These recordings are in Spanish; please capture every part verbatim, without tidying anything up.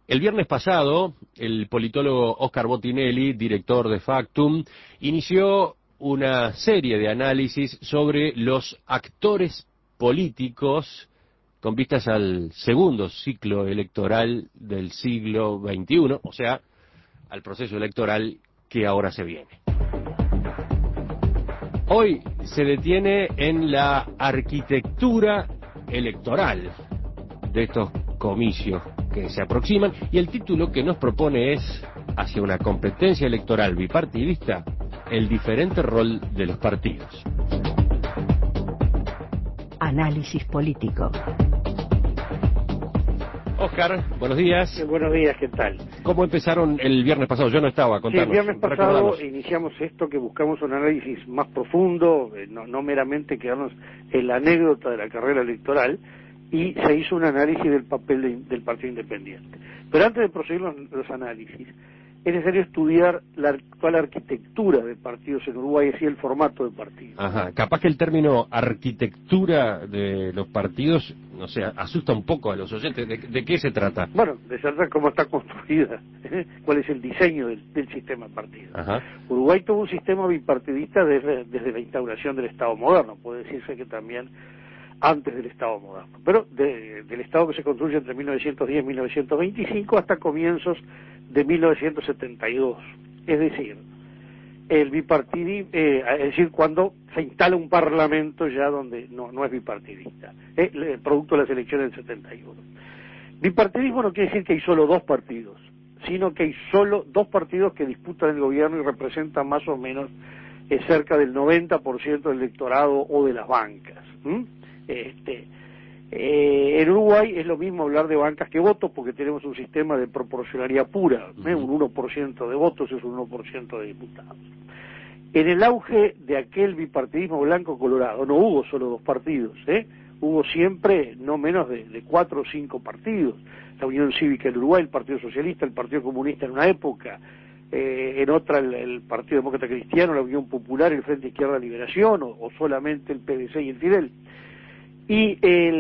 El viernes pasado, el politólogo Oscar Botinelli, director de Factum, inició una serie de análisis sobre los actores políticos con vistas al segundo ciclo electoral del siglo veintiuno, o sea, al proceso electoral que ahora se viene. Hoy se detiene en la arquitectura electoral de estos comicios que se aproximan, y el título que nos propone es Hacia una competencia electoral bipartidista, el diferente rol de los partidos. Análisis político. Oscar, buenos días. Eh, buenos días, ¿qué tal? ¿Cómo empezaron el viernes pasado? Yo no estaba, contanos. Sí, el viernes pasado recordanos. Iniciamos esto que buscamos un análisis más profundo, eh, no, no meramente quedarnos en la anécdota de la carrera electoral, y se hizo un análisis del papel de, del Partido Independiente. Pero antes de proseguir los, los análisis, es necesario estudiar la actual arquitectura de partidos en Uruguay, así el formato de partidos. Ajá, capaz que el término arquitectura de los partidos, no sé, asusta un poco a los oyentes. ¿De, de qué se trata? Bueno, de saber cómo está construida, ¿eh? Cuál es el diseño del, del sistema de partidos. Ajá. Uruguay tuvo un sistema bipartidista desde, desde la instauración del Estado moderno, puede decirse que también antes del Estado moderno, pero de, del Estado que se construye entre mil novecientos diez y mil novecientos veinticinco hasta comienzos de mil novecientos setenta y dos, es decir, el bipartidismo, eh, es decir, cuando se instala un parlamento ya donde no, no es bipartidista, eh, el producto de las elecciones del setenta y uno. Bipartidismo no quiere decir que hay solo dos partidos, sino que hay solo dos partidos que disputan el gobierno y representan más o menos eh, cerca del noventa por ciento del electorado o de las bancas. ¿Mm? Este, eh, en Uruguay es lo mismo hablar de bancas que votos, porque tenemos un sistema de proporcionalidad pura, ¿eh? Un uno por ciento de votos es un uno por ciento de diputados. En el auge de aquel bipartidismo blanco-colorado no hubo solo dos partidos, ¿eh? Hubo siempre no menos de, de cuatro o cinco partidos. La Unión Cívica del Uruguay, el Partido Socialista, el Partido Comunista en una época, eh, en otra el, el Partido Demócrata Cristiano, la Unión Popular, el Frente Izquierda Liberación, o, o solamente el P D C y el Fidel. Y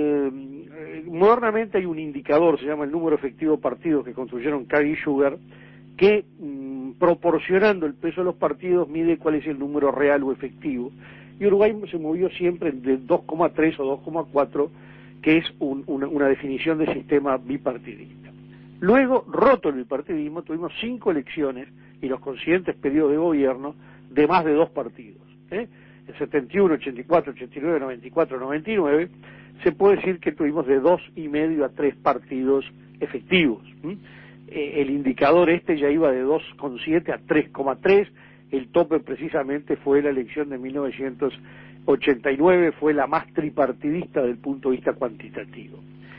el, modernamente hay un indicador, se llama el número efectivo de partidos, que construyeron Cagui y Sugar, que mmm, proporcionando el peso de los partidos mide cuál es el número real o efectivo. Y Uruguay se movió siempre de dos coma tres o dos coma cuatro, que es un, una, una definición de sistema bipartidista. Luego, roto el bipartidismo, tuvimos cinco elecciones y los consiguientes periodos de gobierno de más de dos partidos, ¿eh? El setenta y uno, ochenta y cuatro, ochenta y nueve, noventa y cuatro, noventa y nueve, se puede decir que tuvimos de dos y medio a tres partidos efectivos. ¿Mm? Eh, el indicador este ya iba de dos coma siete a tres coma tres, el tope precisamente fue la elección de mil novecientos ochenta y nueve, fue la más tripartidista del punto de vista cuantitativo.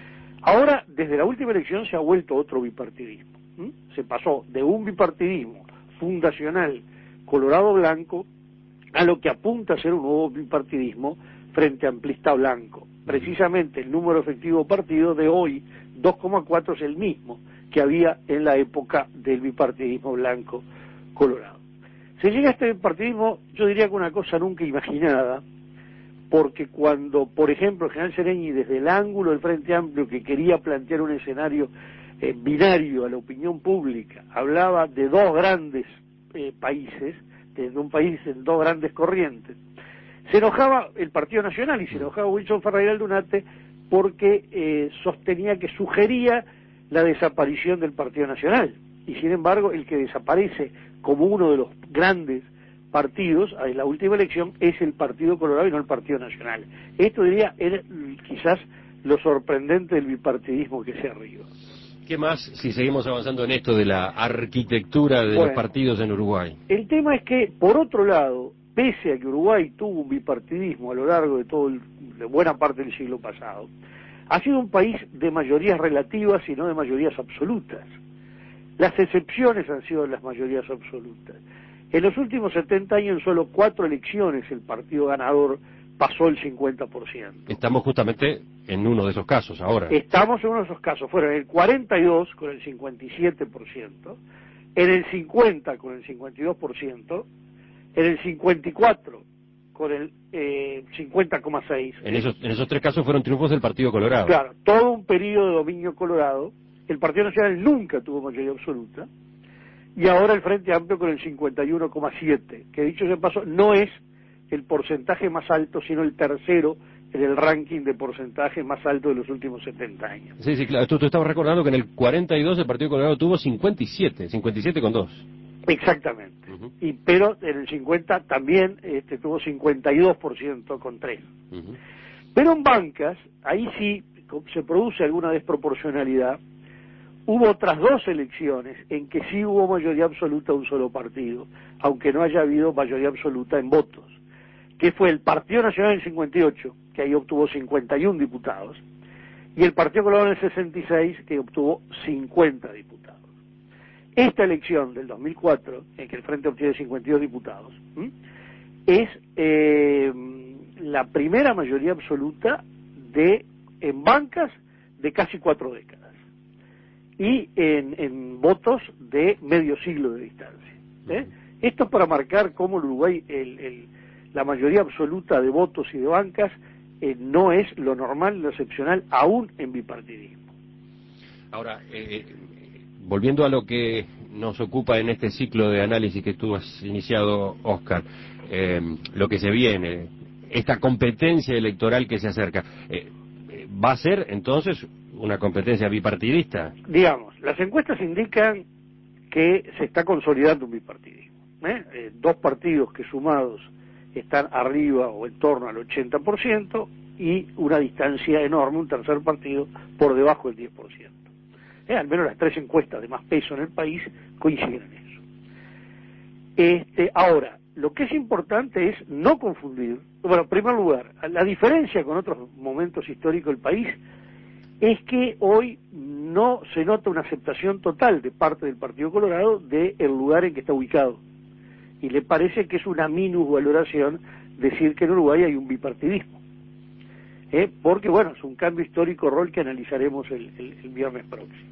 Ahora, desde la última elección se ha vuelto otro bipartidismo. ¿Mm? Se pasó de un bipartidismo fundacional colorado-blanco a lo que apunta a ser un nuevo bipartidismo frente amplista blanco. Precisamente el número efectivo de partidos de hoy, dos coma cuatro, es el mismo que había en la época del bipartidismo blanco colorado. Se llega a este bipartidismo, yo diría que una cosa nunca imaginada, porque cuando, por ejemplo, el general Sereñi, desde el ángulo del Frente Amplio, que quería plantear un escenario eh, binario a la opinión pública, hablaba de dos grandes eh, países, de un país en dos grandes corrientes, se enojaba el Partido Nacional y se enojaba Wilson Ferreira Aldunate porque eh, sostenía que sugería la desaparición del Partido Nacional, y sin embargo el que desaparece como uno de los grandes partidos en la última elección es el Partido Colorado y no el Partido Nacional. Esto diría era quizás lo sorprendente del bipartidismo que se arriba. ¿Qué más si seguimos avanzando en esto de la arquitectura de bueno, los partidos en Uruguay? El tema es que, por otro lado, pese a que Uruguay tuvo un bipartidismo a lo largo de todo el, de buena parte del siglo pasado, ha sido un país de mayorías relativas y no de mayorías absolutas. Las excepciones han sido las mayorías absolutas. En los últimos setenta años, en solo cuatro elecciones, el partido ganador pasó el cincuenta por ciento. Estamos justamente en uno de esos casos ahora. Estamos en uno de esos casos. Fueron en el cuarenta y dos con el cincuenta y siete por ciento, en el cincuenta con el cincuenta y dos por ciento, en el cincuenta y cuatro con el eh, cincuenta coma seis por ciento. En esos, en esos tres casos fueron triunfos del Partido Colorado. Claro, todo un periodo de dominio colorado el Partido Nacional nunca tuvo mayoría absoluta, y ahora el Frente Amplio con el cincuenta y uno coma siete, que dicho sea de paso, no es el porcentaje más alto, sino el tercero en el ranking de porcentaje más alto de los últimos setenta años. Sí, sí, claro. Tú, tú estabas recordando que en el cuarenta y dos el Partido Colorado tuvo cincuenta y siete, cincuenta y siete con dos. Exactamente. Uh-huh. Y pero en el cincuenta también este, tuvo cincuenta y dos por ciento con tres. Uh-huh. Pero en bancas, ahí sí se produce alguna desproporcionalidad. Hubo otras dos elecciones en que sí hubo mayoría absoluta de un solo partido, aunque no haya habido mayoría absoluta en votos, que fue el Partido Nacional en el cincuenta y ocho, que ahí obtuvo cincuenta y uno diputados, y el Partido Colorado en el sesenta y seis, que obtuvo cincuenta diputados. Esta elección del dos mil cuatro, en que el Frente obtiene cincuenta y dos diputados, ¿m? es eh, la primera mayoría absoluta de en bancas de casi cuatro décadas y en, en votos de medio siglo de distancia. ¿eh? Esto es para marcar cómo el Uruguay, el, el, la mayoría absoluta de votos y de bancas eh, no es lo normal, lo excepcional, aún en bipartidismo. Ahora, eh, volviendo a lo que nos ocupa en este ciclo de análisis que tú has iniciado, Óscar, eh, lo que se viene, esta competencia electoral que se acerca, eh, ¿va a ser entonces una competencia bipartidista? Digamos, las encuestas indican que se está consolidando un bipartidismo. ¿eh? Eh, dos partidos que sumados están arriba o en torno al ochenta por ciento y una distancia enorme, un tercer partido por debajo del diez por ciento. Eh, al menos las tres encuestas de más peso en el país coinciden en eso. Este, ahora, lo que es importante es no confundir, bueno, en primer lugar, la diferencia con otros momentos históricos del país es que hoy no se nota una aceptación total de parte del Partido Colorado del lugar en que está ubicado. Y le parece que es una minusvaloración decir que en Uruguay hay un bipartidismo. ¿Eh? Porque, bueno, es un cambio histórico rol que analizaremos el, el, el viernes próximo.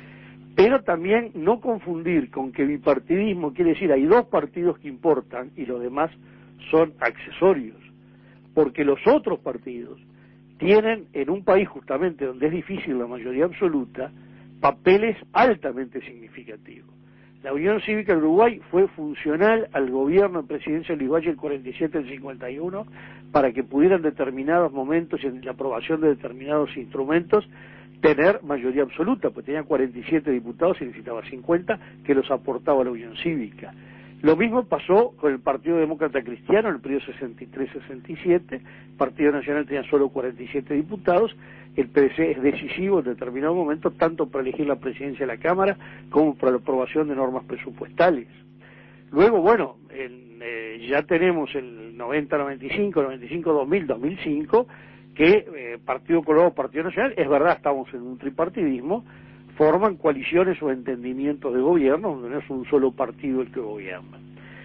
Pero también no confundir con que bipartidismo quiere decir hay dos partidos que importan y los demás son accesorios. Porque los otros partidos tienen en un país justamente donde es difícil la mayoría absoluta, papeles altamente significativos. La Unión Cívica del Uruguay fue funcional al gobierno de presidencia de Luis Valle el cuarenta y siete al cincuenta y uno para que pudieran en determinados momentos y en la aprobación de determinados instrumentos tener mayoría absoluta, pues tenía cuarenta y siete diputados y necesitaba cincuenta que los aportaba la Unión Cívica. Lo mismo pasó con el Partido Demócrata Cristiano en el periodo sesenta y tres sesenta y siete, el Partido Nacional tenía solo cuarenta y siete diputados, el P D C es decisivo en determinado momento tanto para elegir la presidencia de la Cámara como para la aprobación de normas presupuestales. Luego, bueno, en, eh, ya tenemos el noventa noventa y cinco, noventa y cinco dos mil, dos mil cinco, que eh, Partido Colorado, Partido Nacional, es verdad, estamos en un tripartidismo, forman coaliciones o entendimientos de gobierno donde no es un solo partido el que gobierna.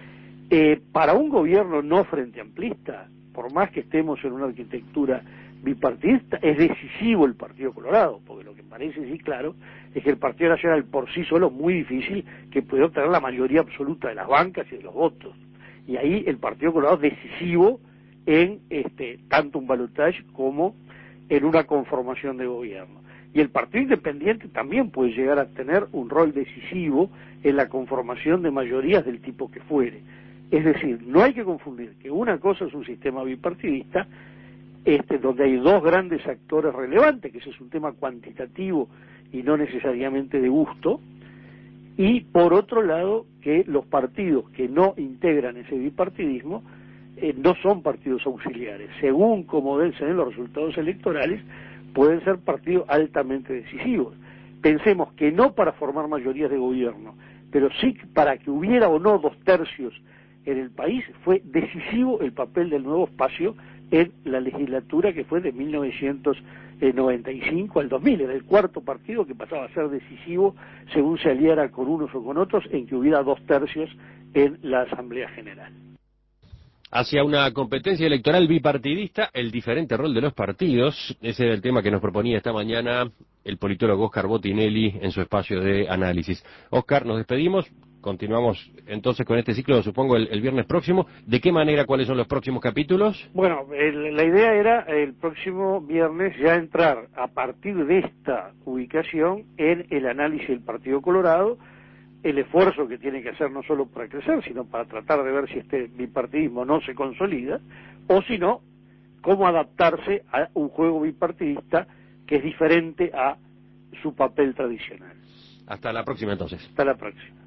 Eh, para un gobierno no frente amplista, por más que estemos en una arquitectura bipartidista, es decisivo el Partido Colorado, porque lo que parece, sí, claro, es que el Partido Nacional por sí solo es muy difícil que pueda obtener la mayoría absoluta de las bancas y de los votos. Y ahí el Partido Colorado es decisivo en este tanto un balotaje como en una conformación de gobierno. Y el Partido Independiente también puede llegar a tener un rol decisivo en la conformación de mayorías del tipo que fuere. Es decir, no hay que confundir que una cosa es un sistema bipartidista, este, donde hay dos grandes actores relevantes, que ese es un tema cuantitativo y no necesariamente de gusto, y por otro lado, que los partidos que no integran ese bipartidismo eh, no son partidos auxiliares. Según como den los resultados electorales, pueden ser partidos altamente decisivos. Pensemos que no para formar mayorías de gobierno, pero sí para que hubiera o no dos tercios en el país, fue decisivo el papel del Nuevo Espacio en la legislatura que fue de mil novecientos noventa y cinco al dos mil. Era el cuarto partido que pasaba a ser decisivo según se aliara con unos o con otros en que hubiera dos tercios en la Asamblea General. Hacia una competencia electoral bipartidista, el diferente rol de los partidos, ese era el tema que nos proponía esta mañana el politólogo Óscar Botinelli en su espacio de análisis. Óscar, nos despedimos. continuamos entonces con este ciclo, supongo, el, el viernes próximo. ¿De qué manera, cuáles son los próximos capítulos? Bueno, el, la idea era el próximo viernes ya entrar a partir de esta ubicación en el análisis del Partido Colorado, el esfuerzo que tiene que hacer no solo para crecer, sino para tratar de ver si este bipartidismo no se consolida, o si no, cómo adaptarse a un juego bipartidista que es diferente a su papel tradicional. Hasta la próxima entonces. Hasta la próxima.